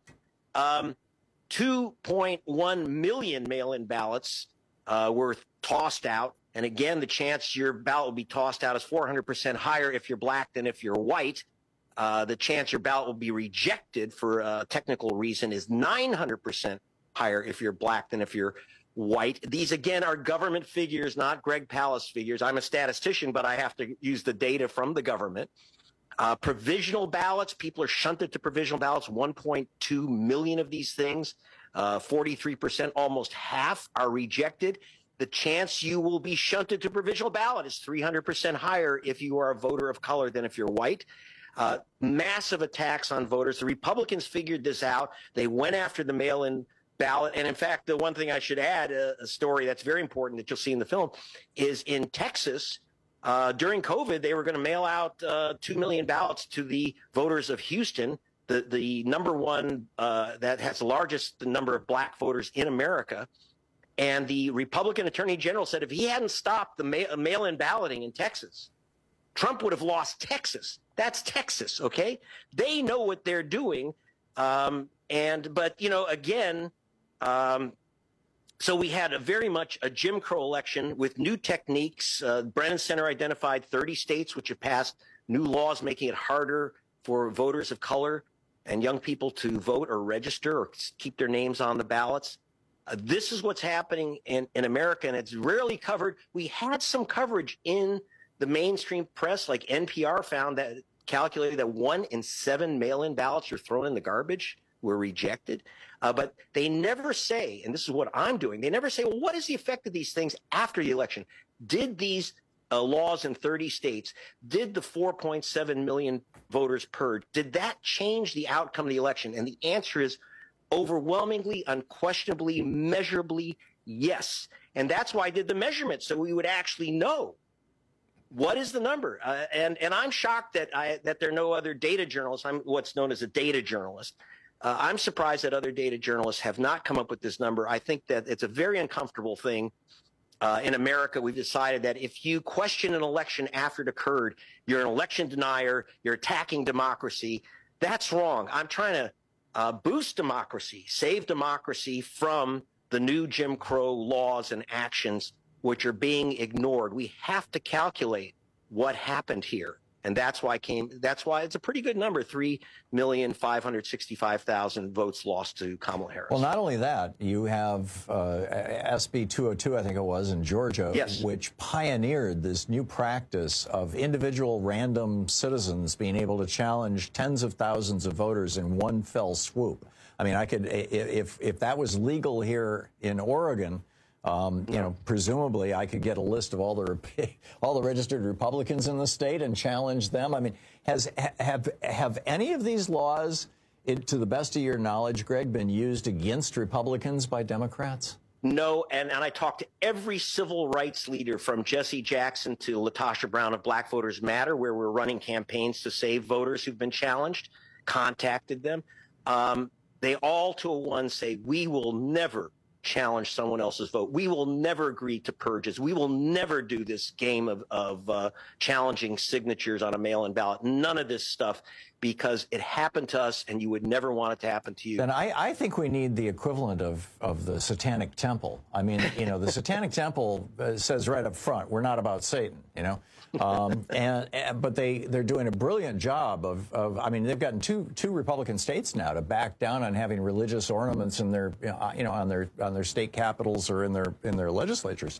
2.1 million mail-in ballots were tossed out. And again, the chance your ballot will be tossed out is 400% higher if you're black than if you're white. The chance your ballot will be rejected for a technical reason is 900% higher if you're black than if you're white. These, again, are government figures, not Greg Palast figures. I'm a statistician, but I have to use the data from the government. Provisional ballots, people are shunted to provisional ballots, 1.2 million of these things. 43%, almost half, are rejected. The chance you will be shunted to provisional ballot is 300% higher if you are a voter of color than if you're white. Massive attacks on voters. The Republicans figured this out. They went after the mail-in ballot. And in fact, the one thing I should add, a story that's very important that you'll see in the film, is in Texas, during COVID, they were going to mail out 2 million ballots to the voters of Houston, the number one that has the largest number of black voters in America. And the Republican Attorney General said if he hadn't stopped the mail-in balloting in Texas, Trump would have lost Texas. That's Texas, okay? They know what they're doing. But again, so we had very much a Jim Crow election with new techniques. Brennan Center identified 30 states which have passed new laws making it harder for voters of color and young people to vote or register or keep their names on the ballots. This is what's happening in America, and it's rarely covered. We had some coverage in the mainstream press, like NPR found that calculated that 1 in 7 mail-in ballots are thrown in the garbage, were rejected. But they never say, and this is what I'm doing, they never say, well, what is the effect of these things after the election? Did these laws in 30 states, did the 4.7 million voters purge, did that change the outcome of the election? And the answer is overwhelmingly, unquestionably, measurably, yes. And that's why I did the measurement, so we would actually know what is the number. And I'm shocked that there are no other data journalists. I'm what's known as a data journalist. I'm surprised that other data journalists have not come up with this number. I think that it's a very uncomfortable thing. In America, we've decided that if you question an election after it occurred, you're an election denier, you're attacking democracy. That's wrong. I'm trying to boost democracy, save democracy from the new Jim Crow laws and actions which are being ignored. We have to calculate what happened here. And that's why it's a pretty good number, 3,565,000 votes lost to Kamala Harris. Well, not only that, you have SB 202, I think it was, in Georgia, yes, which pioneered this new practice of individual random citizens being able to challenge tens of thousands of voters in one fell swoop. I mean, I could, if that was legal here in Oregon, presumably I could get a list of all the registered Republicans in the state and challenge them. I mean, have any of these laws, to the best of your knowledge, Greg, been used against Republicans by Democrats? No, and I talked to every civil rights leader from Jesse Jackson to Latasha Brown of Black Voters Matter, where we're running campaigns to save voters who've been challenged, contacted them. They all to a one say, we will never challenge someone else's vote. We will never agree to purges. We will never do this game of challenging signatures on a mail-in ballot. None of this stuff, because it happened to us and you would never want it to happen to you. Then I think we need the equivalent of the Satanic Temple. I mean, the Satanic Temple says right up front, we're not about Satan, but they're doing a brilliant job of I mean, they've gotten two Republican states now to back down on having religious ornaments in their, on their state capitals or in their legislatures.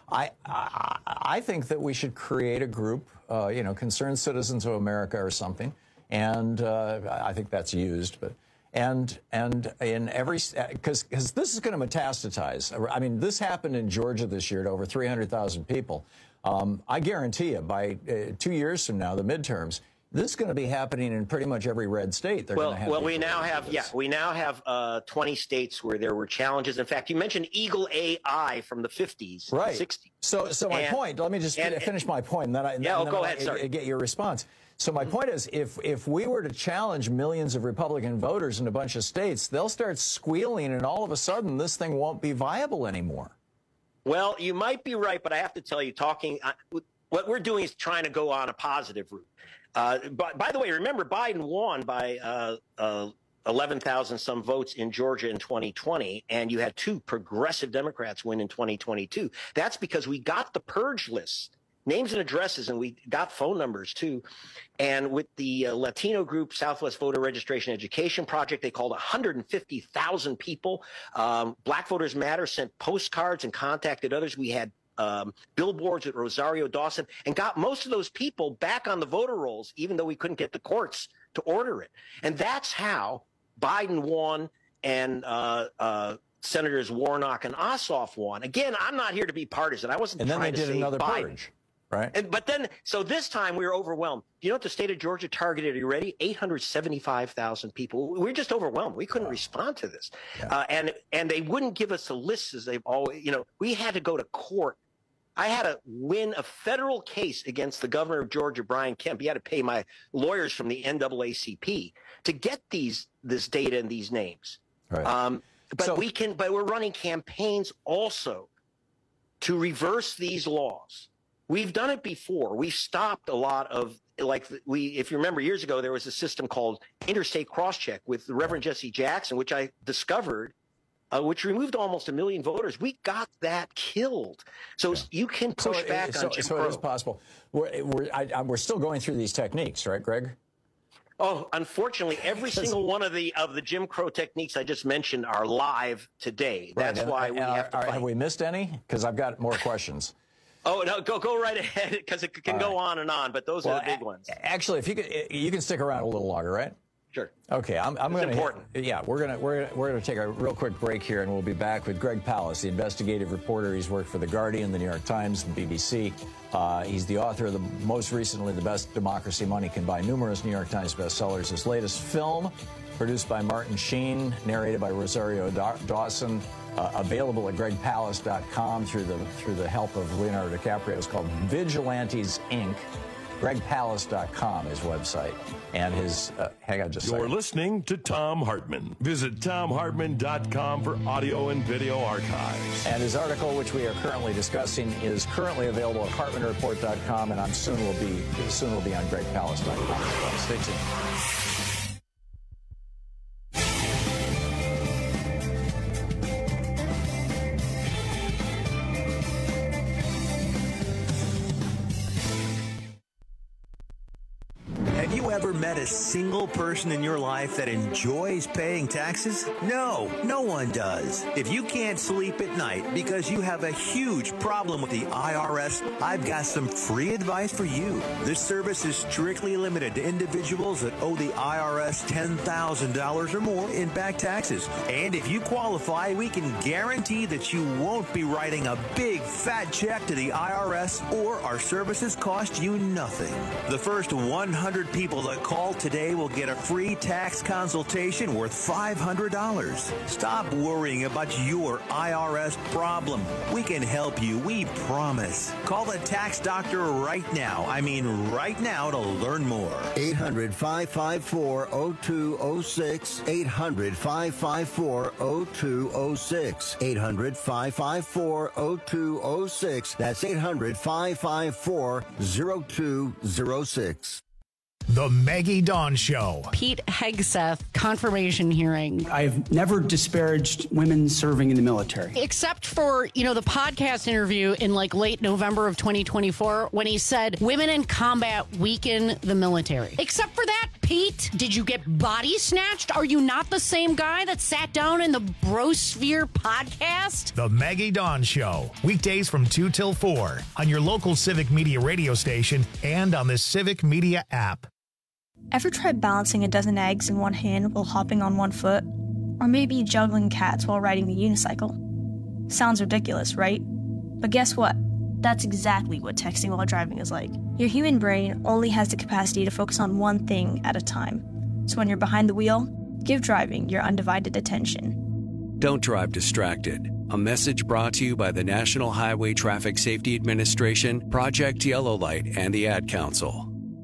I think that we should create a group, Concerned Citizens of America or something, and I think that's used, but and in every, because this is going to metastasize. I mean, this happened in Georgia this year to over 300,000 people. I guarantee you, by 2 years from now, the midterms, this is going to be happening in pretty much every red state. We now have 20 states where there were challenges. In fact, you mentioned Eagle AI from the 50s, right? 60s. So my point. Let me just finish my point, and then go ahead. Sorry. Get your response. So my point is, if we were to challenge millions of Republican voters in a bunch of states, they'll start squealing, and all of a sudden, this thing won't be viable anymore. Well, you might be right, but I have to tell you, what we're doing is trying to go on a positive route. But by the way, remember, Biden won by 11,000 some votes in Georgia in 2020, and you had 2 progressive Democrats win in 2022. That's because we got the purge lists, names and addresses, and we got phone numbers too. And with the Latino group Southwest Voter Registration Education Project, they called 150,000 people. Black Voters Matter sent postcards and contacted others. We had billboards at Rosario Dawson, and got most of those people back on the voter rolls, even though we couldn't get the courts to order it. And that's how Biden won, and Senators Warnock and Ossoff won. Again, I'm not here to be partisan. I wasn't trying to save Biden. And then they did another purge, right? So this time we were overwhelmed. You know what the state of Georgia targeted? Are you ready? 875,000 people. We were just overwhelmed. We couldn't respond to this. Yeah. And they wouldn't give us a list, as they've always, we had to go to court. I had to win a federal case against the governor of Georgia, Brian Kemp. He had to pay my lawyers from the NAACP to get this data and these names. Right. But we're running campaigns also to reverse these laws. We've done it before. We've stopped a lot of, if you remember years ago, there was a system called Interstate Crosscheck with the Reverend Jesse Jackson, which I discovered, which removed almost 1 million voters. We got that killed. So you can push back on Jim Crow. So it is possible. We're still going through these techniques, right, Greg? Oh, unfortunately, every single one of the Jim Crow techniques I just mentioned are live today. That's why we have to fight. Have we missed any? Because I've got more questions. Oh, no, go right ahead, because it can go on and on, but those are the big ones. Actually, if you can stick around a little longer, right? Sure. Okay, I'm going to. Important. Yeah, we're gonna take a real quick break here, and we'll be back with Greg Palast, the investigative reporter. He's worked for The Guardian, The New York Times, and BBC. He's the author of most recently, The Best Democracy Money Can Buy, numerous New York Times bestsellers. His latest film, produced by Martin Sheen, narrated by Rosario Dawson, available at gregpalast.com through the help of Leonardo DiCaprio. It's called Vigilantes, Inc. gregpalast.com, his website. And his, hang on just a second. You're listening to Thom Hartmann. Visit ThomHartmann.com for audio and video archives. And his article, which we are currently discussing, is currently available at HartmannReport.com, and soon will be on gregpalast.com. Stay tuned. Have you ever met a single person in your life that enjoys paying taxes? No one does. If you can't sleep at night because you have a huge problem with the IRS, I've got some free advice for you. This service is strictly limited to individuals that owe the IRS $10,000 or more in back taxes. And if you qualify, we can guarantee that you won't be writing a big fat check to the IRS, or our services cost you nothing. The first 100 people that call today will get a free tax consultation worth $500. Stop worrying about your IRS problem. We can help you, we promise. Call the tax doctor right now. I mean right now, to learn more. 800-554-0206. 800-554-0206. 800-554-0206. That's 800-554-0206. The Maggie Dawn Show. Pete Hegseth confirmation hearing. I've never disparaged women serving in the military. Except for, the podcast interview in late November of 2024 when he said women in combat weaken the military. Except for that, Pete, did you get body snatched? Are you not the same guy that sat down in the Brosphere podcast? The Maggie Dawn Show. Weekdays from 2 till 4 on your local Civic Media radio station and on the Civic Media app. Ever tried balancing a dozen eggs in one hand while hopping on one foot? Or maybe juggling cats while riding the unicycle? Sounds ridiculous, right? But guess what? That's exactly what texting while driving is like. Your human brain only has the capacity to focus on one thing at a time. So when you're behind the wheel, give driving your undivided attention. Don't drive distracted. A message brought to you by the National Highway Traffic Safety Administration, Project Yellow Light, and the Ad Council.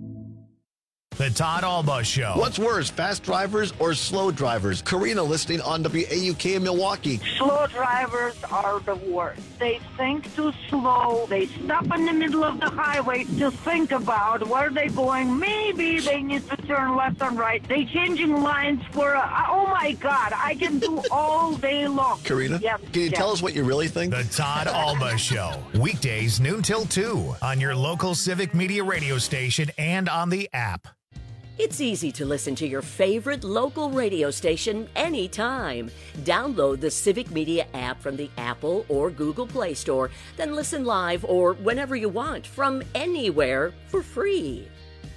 The Todd Alba Show. What's worse, fast drivers or slow drivers? Karina listening on WAUK in Milwaukee. Slow drivers are the worst. They think too slow. They stop in the middle of the highway to think about where they're going. Maybe they need to turn left and right. They changing lines for oh my God, I can do all day long. Karina, can you tell us what you really think? The Todd Alba Show. Weekdays noon till 2 on your local Civic Media radio station and on the app. It's easy to listen to your favorite local radio station anytime. Download the Civic Media app from the Apple or Google Play Store, then listen live or whenever you want from anywhere for free.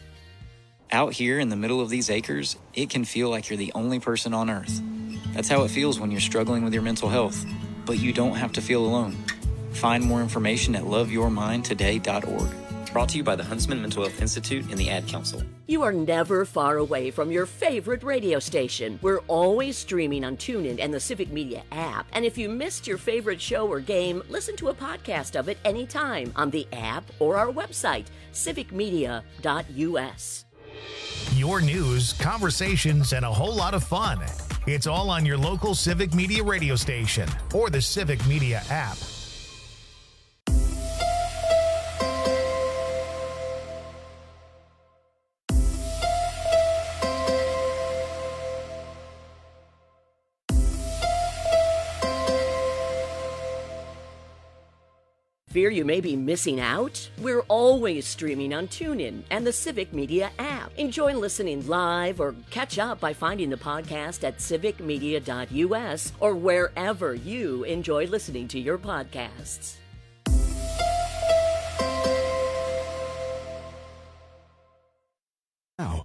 Out here in the middle of these acres, it can feel like you're the only person on Earth. That's how it feels when you're struggling with your mental health. But you don't have to feel alone. Find more information at loveyourmindtoday.org. Brought to you by the Huntsman Mental Health Institute and the Ad Council. You are never far away from your favorite radio station. We're always streaming on TuneIn and the Civic Media app. And if you missed your favorite show or game, listen to a podcast of it anytime on the app or our website, civicmedia.us. Your news, conversations, and a whole lot of fun. It's all on your local Civic Media radio station or the Civic Media app. Fear you may be missing out? We're always streaming on TuneIn and the Civic Media app. Enjoy listening live or catch up by finding the podcast at civicmedia.us or wherever you enjoy listening to your podcasts. Now.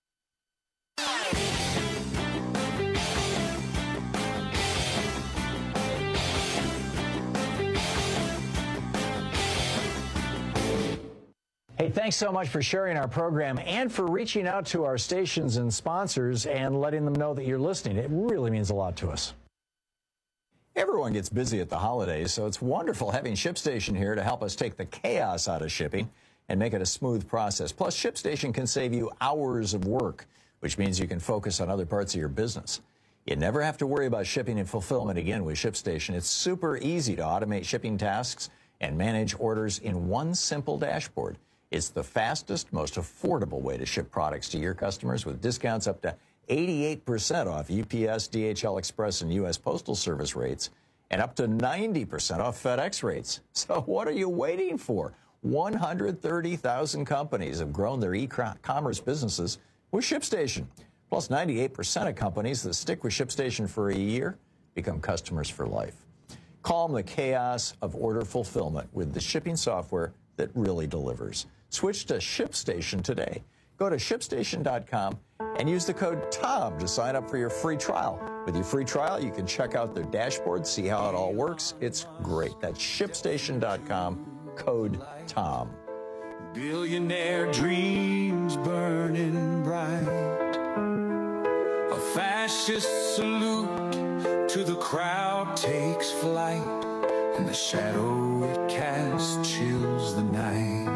Hey, thanks so much for sharing our program and for reaching out to our stations and sponsors and letting them know that you're listening. It really means a lot to us. Everyone gets busy at the holidays, so it's wonderful having ShipStation here to help us take the chaos out of shipping and make it a smooth process. Plus, ShipStation can save you hours of work, which means you can focus on other parts of your business. You never have to worry about shipping and fulfillment again with ShipStation. It's super easy to automate shipping tasks and manage orders in one simple dashboard. It's the fastest, most affordable way to ship products to your customers with discounts up to 88% off UPS, DHL Express, and U.S. Postal Service rates, and up to 90% off FedEx rates. So what are you waiting for? 130,000 companies have grown their e-commerce businesses with ShipStation. Plus, 98% of companies that stick with ShipStation for a year become customers for life. Calm the chaos of order fulfillment with the shipping software that really delivers. Switch to ShipStation today. Go to ShipStation.com and use the code TOM to sign up for your free trial. With your free trial, you can check out their dashboard, see how it all works. It's great. That's ShipStation.com, code TOM. Billionaire dreams burning bright. A fascist salute to the crowd takes flight, and the shadow it casts chills the night.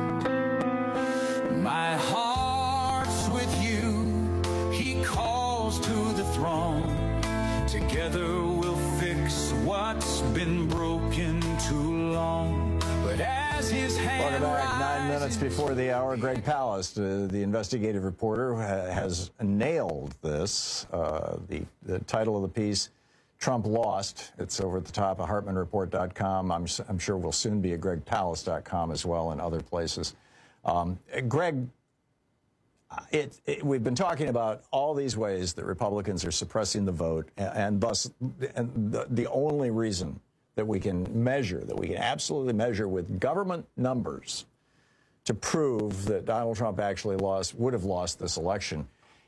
My heart's with you, he calls to the throne. Together we'll fix what's been broken too long. But as his hand Welcome back. 9 minutes before the hour. Greg Palast, the investigative reporter, has nailed this. The title of the piece, Trump Lost. It's over at the top of HartmanReport.com. I'm sure we'll soon be at GregPalast.com as well and other places. Greg, we've been talking about all these ways that Republicans are suppressing the vote, and thus the only reason that we can absolutely measure with government numbers to prove that Donald Trump actually would have lost this election.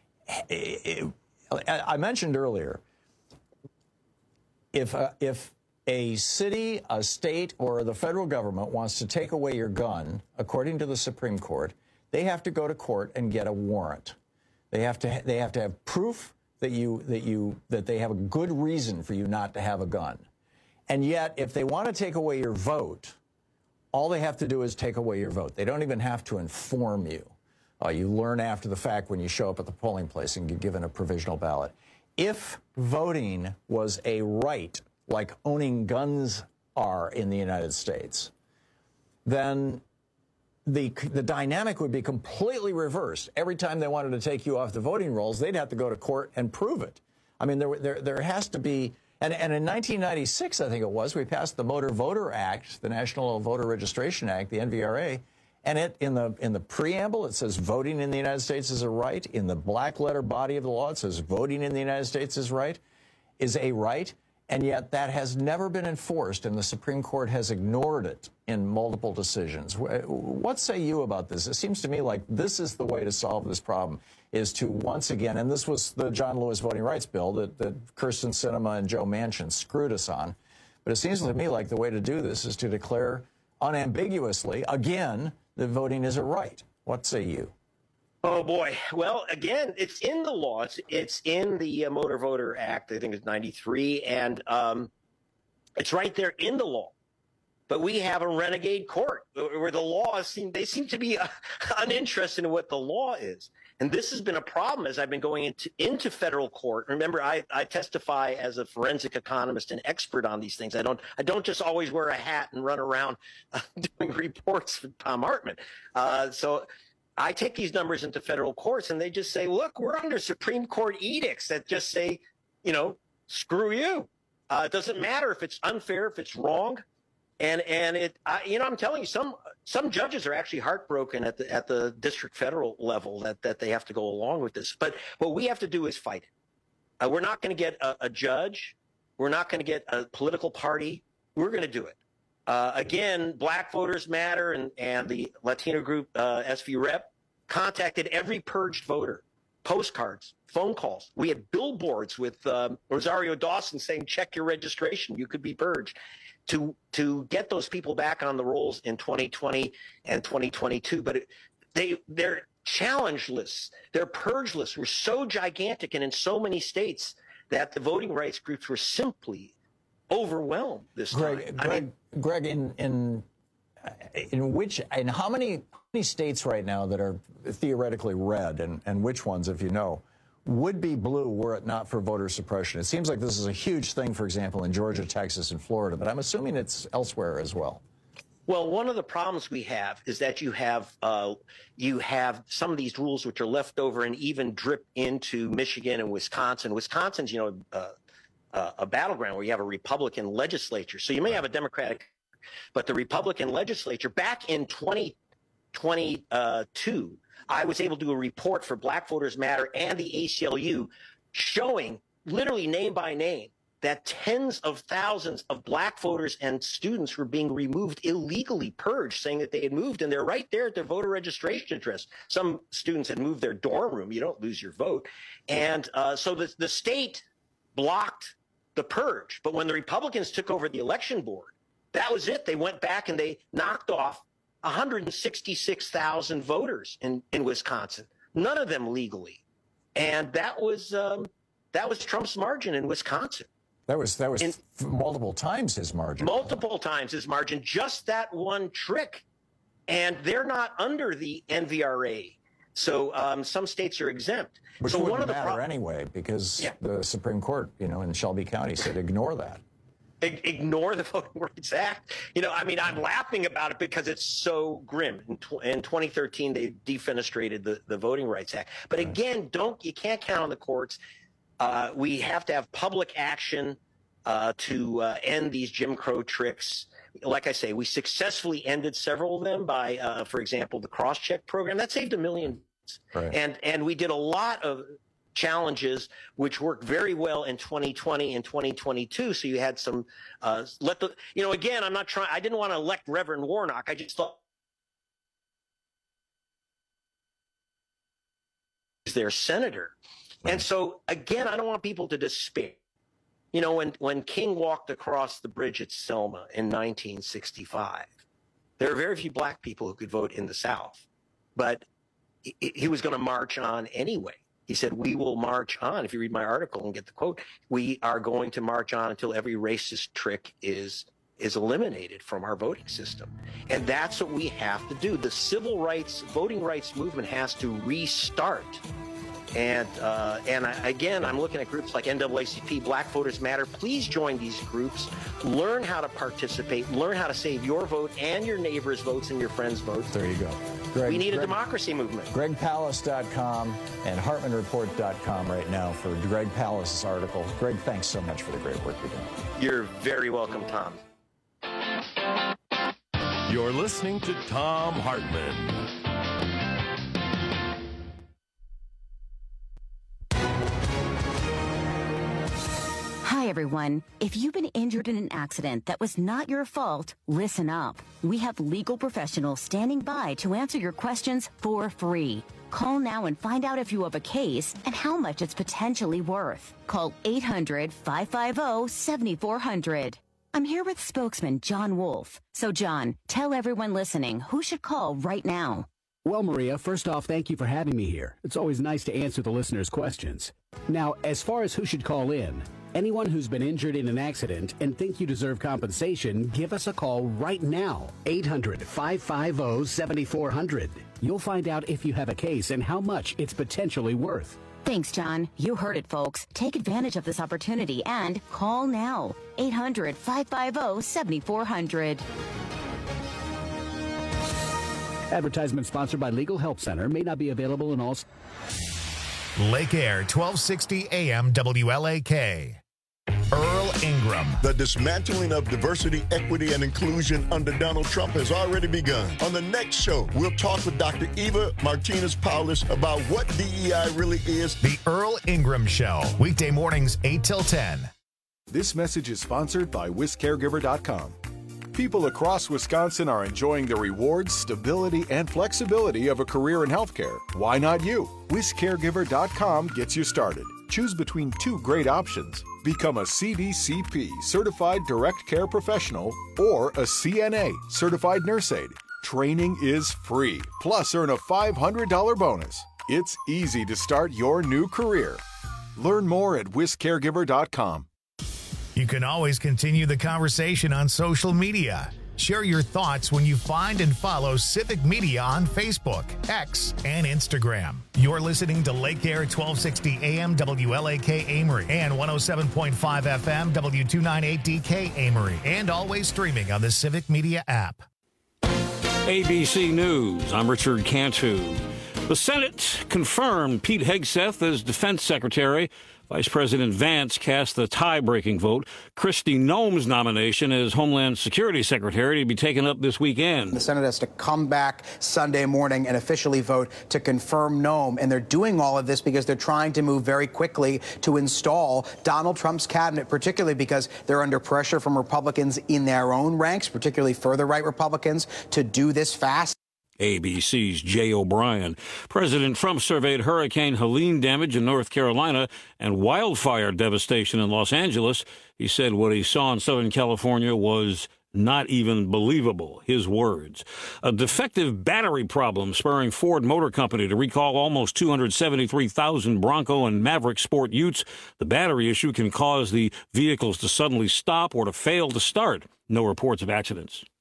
I mentioned earlier, if a city, a state, or the federal government wants to take away your gun, according to the Supreme Court, they have to go to court and get a warrant. They have to have proof that they have a good reason for you not to have a gun. And yet, if they want to take away your vote, all they have to do is take away your vote. They don't even have to inform you. You learn after the fact when you show up at the polling place and get given a provisional ballot. If voting was a right, like owning guns are in the United States, then the dynamic would be completely reversed. Every time they wanted to take you off the voting rolls, they'd have to go to court and prove it. I mean, there has to be, and in 1996, I think it was, we passed the Motor Voter Act, the National Voter Registration Act, the NVRA, and in the preamble, it says voting in the United States is a right. In the black letter body of the law, it says voting in the United States is a right. And yet that has never been enforced, and the Supreme Court has ignored it in multiple decisions. What say you about this? It seems to me like this is the way to solve this problem, is to once again, and this was the John Lewis voting rights bill that Kyrsten Sinema and Joe Manchin screwed us on. But it seems to me like the way to do this is to declare unambiguously, again, that voting is a right. What say you? Oh, boy. Well, again, it's in the law. It's in the Motor Voter Act. I think it's 93. And it's right there in the law. But we have a renegade court where the laws seem to be uninterested in what the law is. And this has been a problem as I've been going into federal court. Remember, I testify as a forensic economist and expert on these things. I don't just always wear a hat and run around doing reports for Thom Hartmann. So I take these numbers into federal courts, and they just say, look, we're under Supreme Court edicts that just say, screw you. It doesn't matter if it's unfair, if it's wrong. And I'm telling you, some judges are actually heartbroken at the district federal level that they have to go along with this. But what we have to do is fight it. We're not going to get a judge. We're not going to get a political party. We're going to do it. Again, Black Voters Matter and the Latino group SV Rep contacted every purged voter, postcards, phone calls. We had billboards with Rosario Dawson saying, check your registration, you could be purged, to get those people back on the rolls in 2020 and 2022. But their challenge lists, their purge lists were so gigantic and in so many states that the voting rights groups were simply overwhelmed this time. Greg, in how many states right now that are theoretically red, and which ones, if you know, would be blue were it not for voter suppression? It seems like this is a huge thing, for example, in Georgia, Texas, and Florida, but I'm assuming it's elsewhere as well. Well, one of the problems we have is that you have some of these rules which are left over and even drip into Michigan and Wisconsin. Wisconsin's, a battleground where you have a Republican legislature. So you may have a Democratic, but the Republican legislature back in 2022, I was able to do a report for Black Voters Matter and the ACLU showing literally name by name that tens of thousands of Black voters and students were being removed illegally, purged, saying that they had moved, and they're right there at their voter registration address. Some students had moved their dorm room. You don't lose your vote. And so the state blocked the purge. But when the Republicans took over the election board, that was it. They went back and they knocked off 166,000 voters in Wisconsin, none of them legally. And that was Trump's margin in Wisconsin. That was multiple times his margin. Multiple times his margin, just that one trick. And they're not under the NVRA. So some states are exempt. Which so wouldn't matter anyway, because the Supreme Court, in Shelby County said ignore that. Ignore the Voting Rights Act. I'm laughing about it because it's so grim. In 2013, they defenestrated the Voting Rights Act. But again, you can't count on the courts. We have to have public action to end these Jim Crow tricks. Like I say, we successfully ended several of them by, for example, the cross-check program. That saved 1 million. Right. And we did a lot of challenges which worked very well in 2020 and 2022. So you had some again, I didn't want to elect Reverend Warnock. I just thought he's their senator. Right. And so again, I don't want people to despair. When King walked across the bridge at Selma in 1965, there were very few Black people who could vote in the South, but he was going to march on anyway. He said, we will march on. If you read my article and get the quote, we are going to march on until every racist trick is eliminated from our voting system. And that's what we have to do. The civil rights, voting rights movement has to restart. And again, I'm looking at groups like NAACP, Black Voters Matter. Please join these groups. Learn how to participate. Learn how to save your vote and your neighbor's votes and your friends' votes. There you go. Greg, we need a democracy movement. GregPalast.com and HartmanReport.com right now for Greg Palast's article. Greg, thanks so much for the great work you're doing. You're very welcome, Tom. You're listening to Thom Hartmann. Hi, everyone. If you've been injured in an accident that was not your fault, listen up. We have legal professionals standing by to answer your questions for free. Call now and find out if you have a case and how much it's potentially worth. Call 800-550-7400. I'm here with spokesman John Wolf. So, John, tell everyone listening who should call right now. Well, Maria, first off, thank you for having me here. It's always nice to answer the listeners' questions. Now, as far as who should call in, anyone who's been injured in an accident and think you deserve compensation, give us a call right now. 800-550-7400. You'll find out if you have a case and how much it's potentially worth. Thanks, John. You heard it, folks. Take advantage of this opportunity and call now. 800-550-7400. Advertisement sponsored by Legal Help Center. May not be available in all... Lake Air, 1260 AM WLAK. Earl Ingram. The dismantling of diversity, equity, and inclusion under Donald Trump has already begun. On the next show, we'll talk with Dr. Eva Martinez-Paulus about what DEI really is. The Earl Ingram Show, weekday mornings 8 till 10. This message is sponsored by WisCaregiver.com. People across Wisconsin are enjoying the rewards, stability, and flexibility of a career in healthcare. Why not you? WisCaregiver.com gets you started. Choose between two great options. Become a CDCP, Certified Direct Care Professional, or a CNA, Certified Nurse Aide. Training is free, plus earn a $500 bonus. It's easy to start your new career. Learn more at WisCaregiver.com. You can always continue the conversation on social media. Share your thoughts when you find and follow Civic Media on Facebook, X, and Instagram. You're listening to Lake Air 1260 AM WLAK Amory and 107.5 FM W298DK Amory, and always streaming on the Civic Media app. ABC News, I'm Richard Cantu. The Senate confirmed Pete Hegseth as Defense Secretary. Vice President Vance cast the tie-breaking vote. Kristi Noem's nomination as Homeland Security Secretary to be taken up this weekend. The Senate has to come back Sunday morning and officially vote to confirm Noem. And they're doing all of this because they're trying to move very quickly to install Donald Trump's cabinet, particularly because they're under pressure from Republicans in their own ranks, particularly further right Republicans, to do this fast. ABC's Jay O'Brien. President Trump surveyed Hurricane Helene damage in North Carolina and wildfire devastation in Los Angeles. He said what he saw in Southern California was not even believable. His words. A defective battery problem spurring Ford Motor Company to recall almost 273,000 Bronco and Maverick Sport Utes. The battery issue can cause the vehicles to suddenly stop or to fail to start. No reports of accidents.